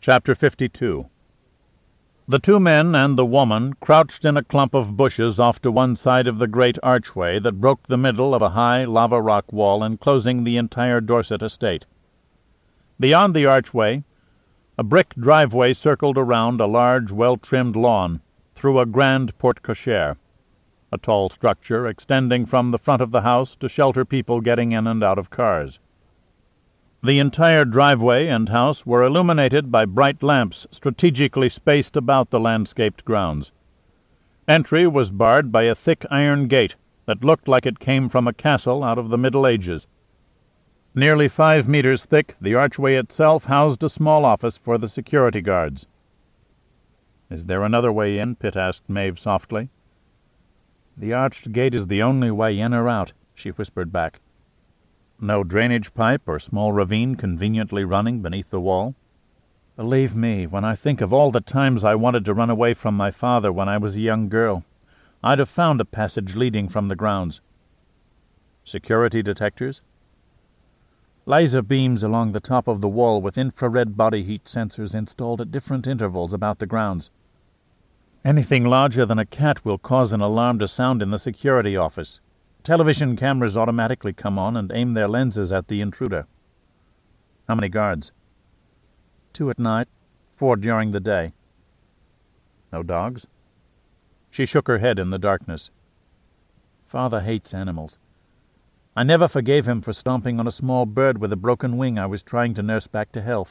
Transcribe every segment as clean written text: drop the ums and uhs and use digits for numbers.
Chapter 52. The two men and the woman crouched in a clump of bushes off to one side of the great archway that broke the middle of a high lava rock wall enclosing the entire Dorset estate. Beyond the archway, a brick driveway circled around a large, well-trimmed lawn through a grand porte-cochere, a tall structure extending from the front of the house to shelter people getting in and out of cars. The entire driveway and house were illuminated by bright lamps strategically spaced about the landscaped grounds. Entry was barred by a thick iron gate that looked like it came from a castle out of the Middle Ages. Nearly 5 meters thick, the archway itself housed a small office for the security guards. "Is there another way in?" Pitt asked Maeve softly. "The arched gate is the only way in or out," she whispered back. "No drainage pipe or small ravine conveniently running beneath the wall?" "Believe me, when I think of all the times I wanted to run away from my father when I was a young girl, I'd have found a passage leading from the grounds." "Security detectors?" "Laser beams along the top of the wall with infrared body heat sensors installed at different intervals about the grounds. Anything larger than a cat will cause an alarm to sound in the security office. Television cameras automatically come on and aim their lenses at the intruder." "How many guards?" 2 at night, 4 during the day." "No dogs?" She shook her head in the darkness. "Father hates animals. I never forgave him for stomping on a small bird with a broken wing I was trying to nurse back to health."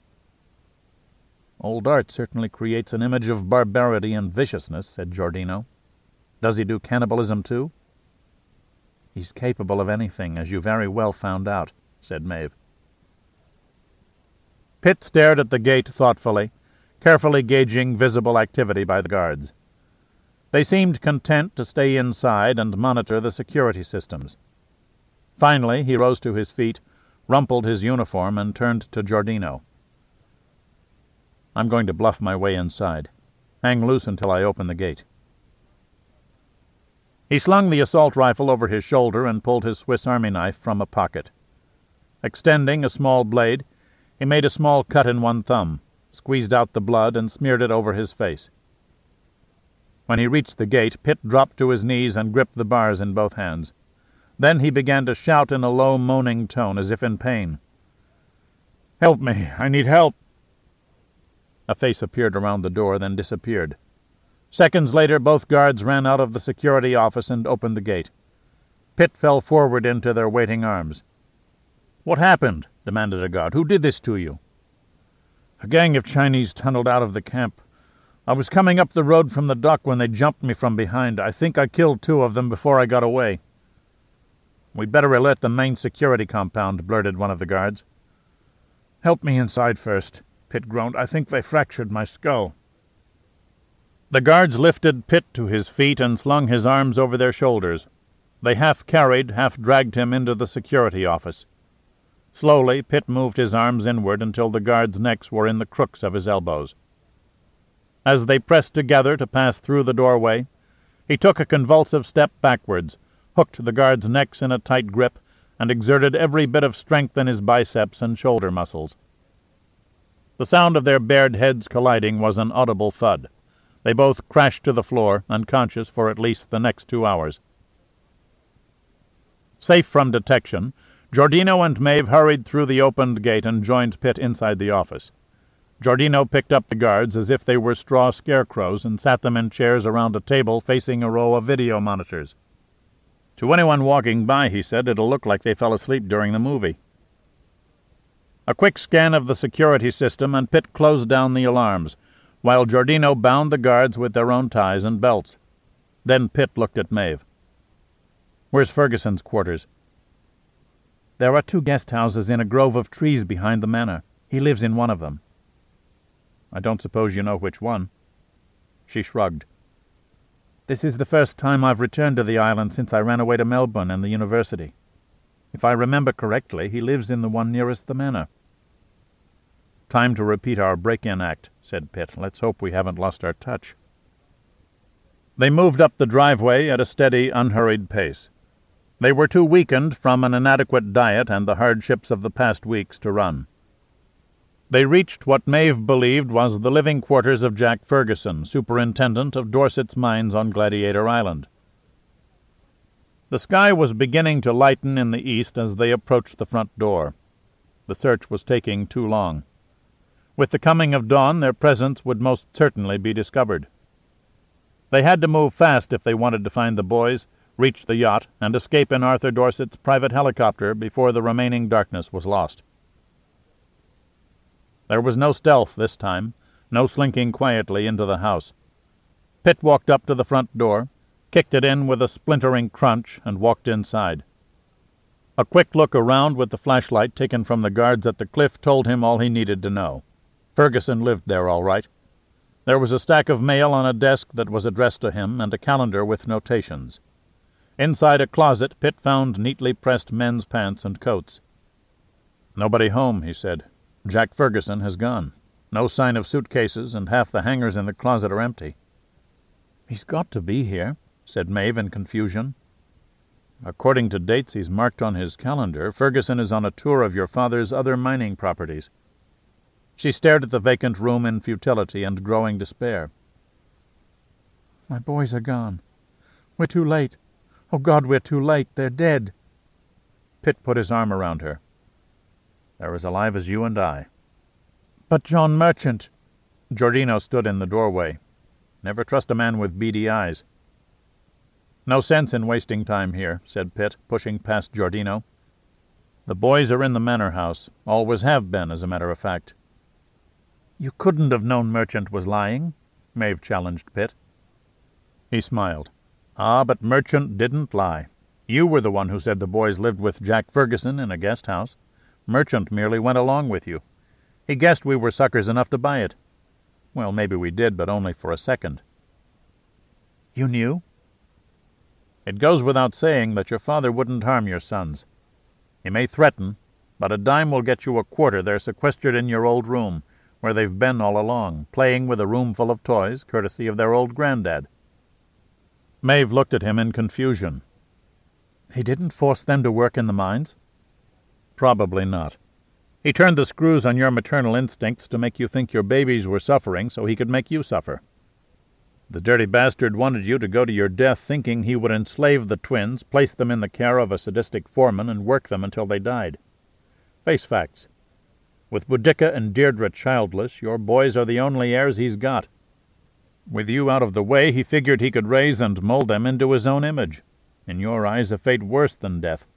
"Old Art certainly creates an image of barbarity and viciousness," said Giordino. "Does he do cannibalism too?" "He's capable of anything, as you very well found out," said Maeve. Pitt stared at the gate thoughtfully, carefully gauging visible activity by the guards. They seemed content to stay inside and monitor the security systems. Finally, he rose to his feet, rumpled his uniform, and turned to Giordino. "I'm going to bluff my way inside. Hang loose until I open the gate." He slung the assault rifle over his shoulder and pulled his Swiss Army knife from a pocket. Extending a small blade, he made a small cut in one thumb, squeezed out the blood, and smeared it over his face. When he reached the gate, Pitt dropped to his knees and gripped the bars in both hands. Then he began to shout in a low, moaning tone, as if in pain. "Help me! I need help!" A face appeared around the door, then disappeared. Seconds later, both guards ran out of the security office and opened the gate. Pitt fell forward into their waiting arms. "What happened?" demanded a guard. "Who did this to you?" "A gang of Chinese tunneled out of the camp. I was coming up the road from the dock when they jumped me from behind. I think I killed 2 of them before I got away." "We'd better alert the main security compound," blurted one of the guards. "Help me inside first," Pitt groaned. "I think they fractured my skull." The guards lifted Pitt to his feet and slung his arms over their shoulders. They half-carried, half-dragged him into the security office. Slowly, Pitt moved his arms inward until the guards' necks were in the crooks of his elbows. As they pressed together to pass through the doorway, he took a convulsive step backwards, hooked the guards' necks in a tight grip, and exerted every bit of strength in his biceps and shoulder muscles. The sound of their bared heads colliding was an audible thud. They both crashed to the floor, unconscious for at least the next 2 hours. Safe from detection, Giordino and Maeve hurried through the opened gate and joined Pitt inside the office. Giordino picked up the guards as if they were straw scarecrows and sat them in chairs around a table facing a row of video monitors. "To anyone walking by," he said, "it'll look like they fell asleep during the movie." A quick scan of the security system, and Pitt closed down the alarms, while Giordino bound the guards with their own ties and belts. Then Pitt looked at Maeve. "Where's Ferguson's quarters?" "There are 2 guest houses in a grove of trees behind the manor. He lives in one of them." "I don't suppose you know which one?" She shrugged. "This is the first time I've returned to the island since I ran away to Melbourne and the university. If I remember correctly, he lives in the one nearest the manor." "Time to repeat our break-in act," said Pitt. "Let's hope we haven't lost our touch." They moved up the driveway at a steady, unhurried pace. They were too weakened from an inadequate diet and the hardships of the past weeks to run. They reached what Maeve believed was the living quarters of Jack Ferguson, superintendent of Dorset's mines on Gladiator Island. The sky was beginning to lighten in the east as they approached the front door. The search was taking too long. With the coming of dawn, their presence would most certainly be discovered. They had to move fast if they wanted to find the boys, reach the yacht, and escape in Arthur Dorset's private helicopter before the remaining darkness was lost. There was no stealth this time, no slinking quietly into the house. Pitt walked up to the front door, kicked it in with a splintering crunch, and walked inside. A quick look around with the flashlight taken from the guards at the cliff told him all he needed to know. Ferguson lived there all right. There was a stack of mail on a desk that was addressed to him, and a calendar with notations. Inside a closet, Pitt found neatly pressed men's pants and coats. "Nobody home," he said. "Jack Ferguson has gone. No sign of suitcases, and half the hangers in the closet are empty." "He's got to be here," said Maeve in confusion. "According to dates he's marked on his calendar, Ferguson is on a tour of your father's other mining properties." She stared at the vacant room in futility and growing despair. "My boys are gone. We're too late. Oh, God, we're too late. They're dead." Pitt put his arm around her. "They're as alive as you and I." "But John Merchant—" Giordino stood in the doorway. "Never trust a man with beady eyes." "No sense in wasting time here," said Pitt, pushing past Giordino. "The boys are in the manor house. Always have been, as a matter of fact." "You couldn't have known Merchant was lying," Maeve challenged Pitt. He smiled. "Ah, but Merchant didn't lie. You were the one who said the boys lived with Jack Ferguson in a guest house. Merchant merely went along with you. He guessed we were suckers enough to buy it. Well, maybe we did, but only for a second." "You knew?" "It goes without saying that your father wouldn't harm your sons. He may threaten, but a dime will get you a quarter. They're sequestered in your old room, where they've been all along, playing with a room full of toys, courtesy of their old granddad." Maeve looked at him in confusion. "He didn't force them to work in the mines?" "Probably not. He turned the screws on your maternal instincts to make you think your babies were suffering so he could make you suffer. The dirty bastard wanted you to go to your death thinking he would enslave the twins, place them in the care of a sadistic foreman, and work them until they died. Face facts. With Boudica and Deirdre childless, your boys are the only heirs he's got. With you out of the way, he figured he could raise and mold them into his own image. In your eyes, a fate worse than death."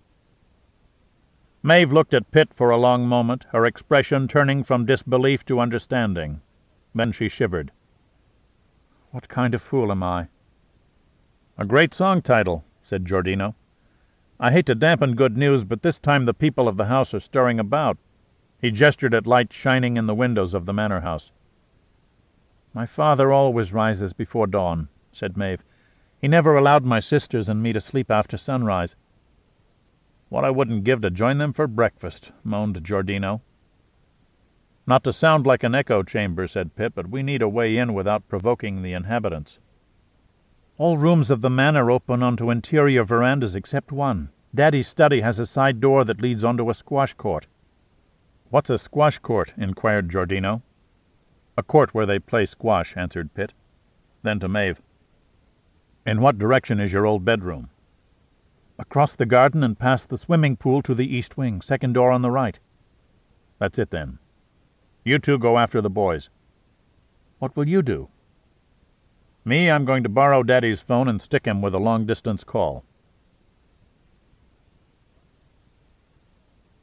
Maeve looked at Pitt for a long moment, her expression turning from disbelief to understanding. Then she shivered. "What kind of fool am I?" "A great song title," said Giordino. "I hate to dampen good news, but this time the people of the house are stirring about." He gestured at lights shining in the windows of the manor house. "My father always rises before dawn," said Maeve. "He never allowed my sisters and me to sleep after sunrise." "What I wouldn't give to join them for breakfast," moaned Giordino. "Not to sound like an echo chamber," said Pitt, "but we need a way in without provoking the inhabitants." "All rooms of the manor open onto interior verandas except one. Daddy's study has a side door that leads onto a squash court." "What's a squash court?" inquired Giordino. "A court where they play squash," answered Pitt. Then to Maeve, "In what direction is your old bedroom?" "Across the garden and past the swimming pool to the east wing, second door on the right." "That's it, then. You two go after the boys." "What will you do?" "Me, I'm going to borrow Daddy's phone and stick him with a long-distance call.